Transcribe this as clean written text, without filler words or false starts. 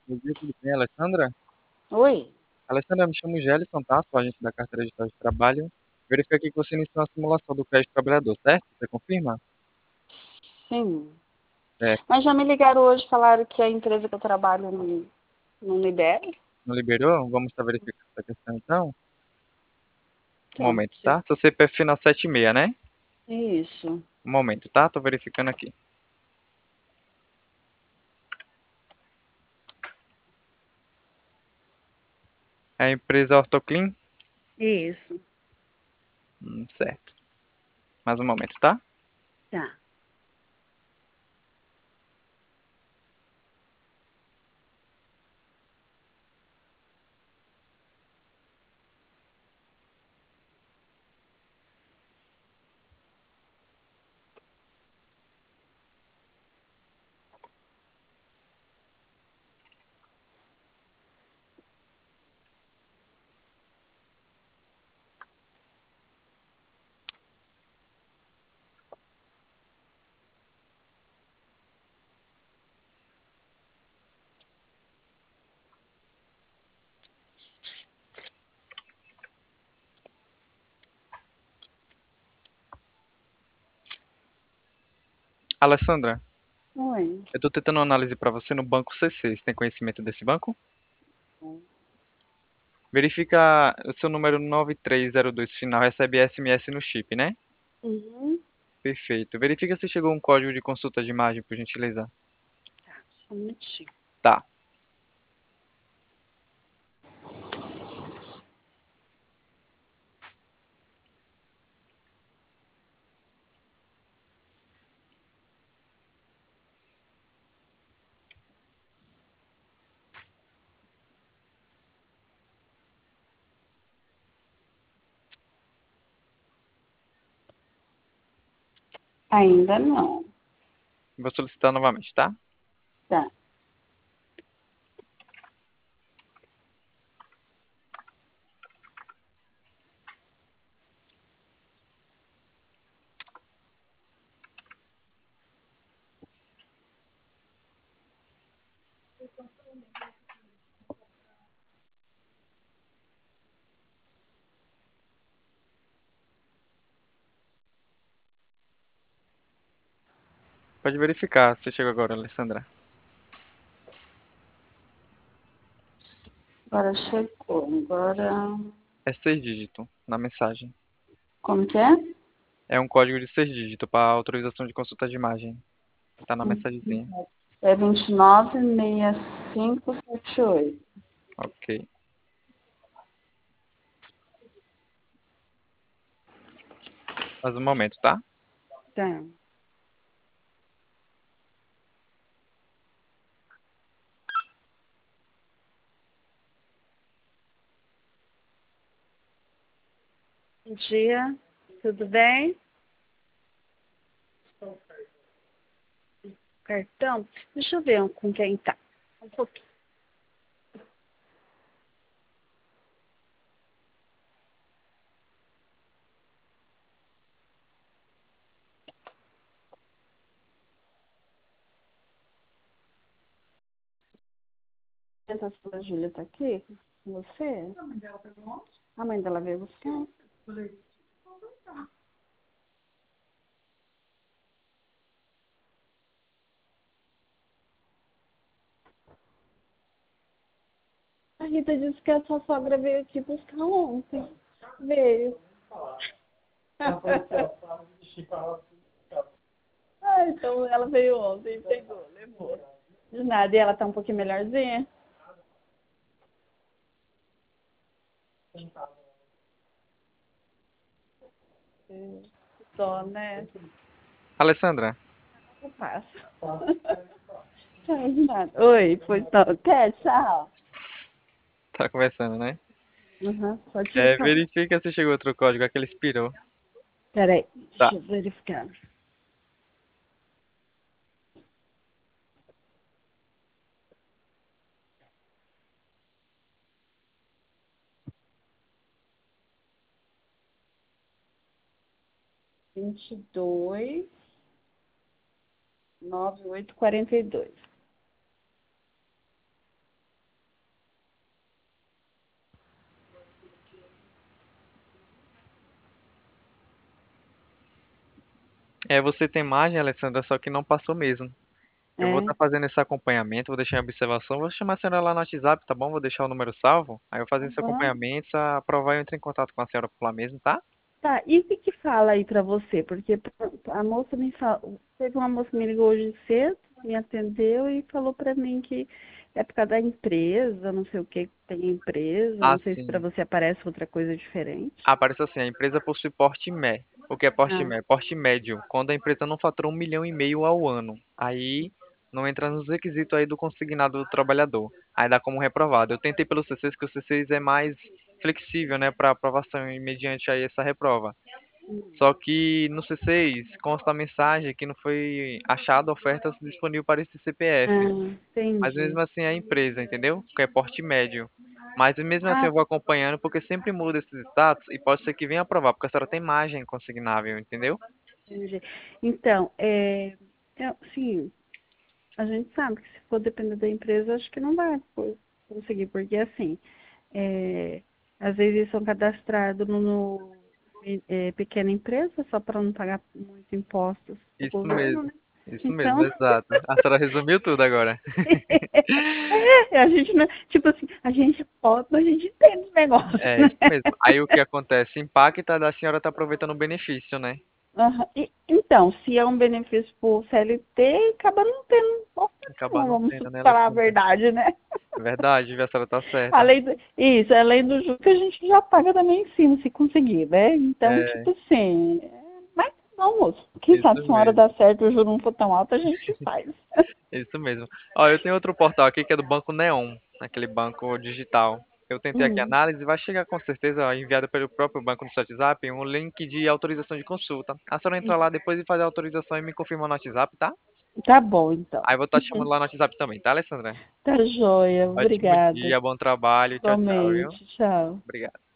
Bom dia, tudo bem, Alessandra? Oi? Alessandra, me chamo Gelson, tá? Sou agente da Carteira Digital de Trabalho. Verifiquei aqui que você iniciou uma simulação do crédito trabalhador, certo? Você confirma? Sim. É, Mas já me ligaram hoje, falaram que a empresa que eu trabalho não libera. não liberou? Vamos estar verificando essa questão então. Um Então, momento, tá? Seu CPF final 76, né? isso. Um momento, tá? Tô verificando aqui. É a empresa Ortoclean? Isso. Certo. Mais um momento, tá? Tá. Alessandra, Oi. eu tô tentando uma análise para você no banco CC. Você tem conhecimento desse banco? Verifica o seu número 9302 final recebe SMS no chip, né? Uhum. Perfeito. Verifica se chegou um código de consulta de imagem, por gentileza. Tá. Só um minutinho. Tá. Ainda não. Vou solicitar novamente, tá? Tá. Pode verificar se chegou agora, Alessandra. Agora chegou. Agora. É 6 dígitos na mensagem. Como que é? É um código de 6 dígitos para autorização de consulta de imagem. Tá na mensagenzinha. É 296578. Ok. Mais um momento, tá? Tá. Bom dia. Tudo bem? Cartão? Deixa eu ver com quem tá. Um pouquinho. Essa sua Júlia tá aqui com você? A mãe dela veio buscar? A Rita disse que a sua sogra veio aqui buscar ontem. Veio. Ah, então ela veio ontem, pegou, levou. De nada, e ela tá um pouquinho melhorzinha? Só, né? Alessandra, Eu passo. Tchau, de nada. Oi, pois não. Quer? Tchau. tá conversando, né? Uhum, pode É, falar. verifica se chegou outro código, aquele expirou. Peraí, Tá. deixa eu verificar. 22, 9842. É, você tem margem, Alessandra, só que não passou mesmo. Eu vou É. estar fazendo esse acompanhamento, vou deixar em observação, vou chamar a senhora lá no WhatsApp, tá bom? Vou deixar o número salvo. Aí eu fazer esse Aham. acompanhamento, se aprovar eu entro em contato com a senhora por lá mesmo, tá? Tá, e o que que fala aí pra você? Porque a moça me falou, teve uma moça que me ligou hoje cedo, me atendeu e falou pra mim que é por causa da empresa, não sei o que tem empresa, Ah, não sei se pra sim. você aparece outra coisa diferente. Aparece assim, a empresa possui porte mé. O que é porte Ah, mé? Porte médio, quando a empresa não fatura 1,5 milhão ao ano. Aí não entra nos requisitos aí do consignado do trabalhador. Aí dá como reprovado. Eu tentei pelo C6, que o C6 é mais flexível, né, para aprovação e mediante aí essa reprova. Só que no C6 consta a mensagem que não foi achado ofertas disponíveis para esse CPF. Mas mesmo entendi. assim é a empresa, entendeu? Que é porte médio. Mas mesmo assim Ah, eu vou acompanhando porque sempre muda esses status e pode ser que venha aprovar, porque a senhora tem margem consignável, entendeu? entendi. Então, sim, a gente sabe que se for depender da empresa, acho que não vai conseguir, porque assim, é, às vezes eles são cadastrados pequena empresa só para não pagar muito impostos do Isso governo, mesmo. né? Isso mesmo, Então, exato. A senhora resumiu tudo agora. a gente não, tipo assim, a gente pode, mas a gente entende os negócios, É né? isso mesmo. Aí o que acontece? Impacta da senhora estar aproveitando o benefício, né? Aham. Então, se é um benefício para o CLT, acaba não tendo imposto Acaba nenhum, não vamos tendo, né, falar a Alessandra? verdade, né? É verdade, viu? A senhora tá certa. Além do juro que a gente já paga também em cima, se conseguir, né? Então, É, tipo assim, mas não, moço. Quem sabe isso se uma hora mesmo. dá certo e o juro não for tão alto, a gente faz. Isso mesmo. Ó, eu tenho outro portal aqui que é do Banco Neon, aquele banco digital. Eu tentei aqui a Hum, análise, vai chegar com certeza, ó, enviado pelo próprio banco no seu WhatsApp, um link de autorização de consulta. A senhora entra lá depois e faz a autorização e me confirma no WhatsApp, tá? tá bom, então. Aí eu vou estar te chamando lá no WhatsApp também, tá, Alessandra? Tá joia, Ótimo obrigada. dia, bom trabalho. Tchau, tchau, viu? Igualmente, tchau. Obrigado.